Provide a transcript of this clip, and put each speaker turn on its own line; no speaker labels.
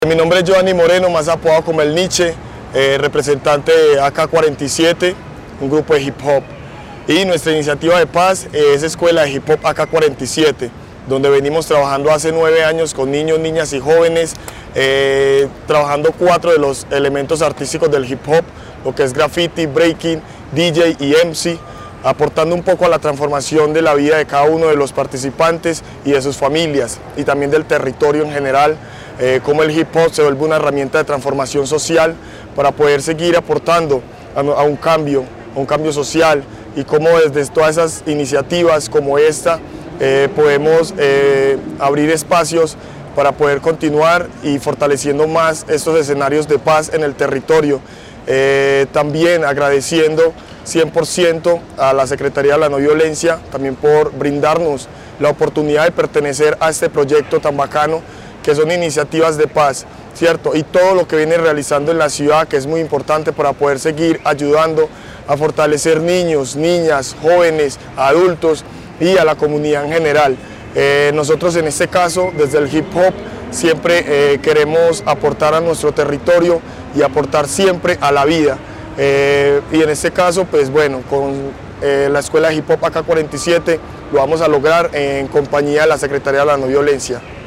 Mi nombre es Giovanni Moreno, más apodado como el Nietzsche, representante de AK-47, un grupo de hip hop. Y nuestra iniciativa de paz es Escuela de Hip Hop AK-47, donde venimos trabajando hace 9 años con niños, niñas y jóvenes, trabajando 4 de los elementos artísticos del hip hop, lo que es graffiti, breaking, DJ y MC, aportando un poco a la transformación de la vida de cada uno de los participantes y de sus familias, y también del territorio en general, cómo el hip hop se vuelve una herramienta de transformación social para poder seguir aportando a un cambio social, y cómo desde todas esas iniciativas como esta podemos abrir espacios para poder continuar y fortaleciendo más estos escenarios de paz en el territorio. También agradeciendo 100% a la Secretaría de la No Violencia, también por brindarnos la oportunidad de pertenecer a este proyecto tan bacano que son iniciativas de paz, ¿cierto? Y todo lo que viene realizando en la ciudad, que es muy importante para poder seguir ayudando a fortalecer niños, niñas, jóvenes, adultos y a la comunidad en general. Nosotros en este caso, desde el hip hop, siempre queremos aportar a nuestro territorio y aportar siempre a la vida. Y en este caso, pues bueno, con la Escuela de Hip Hop AK-47 lo vamos a lograr en compañía de la Secretaría de la No Violencia.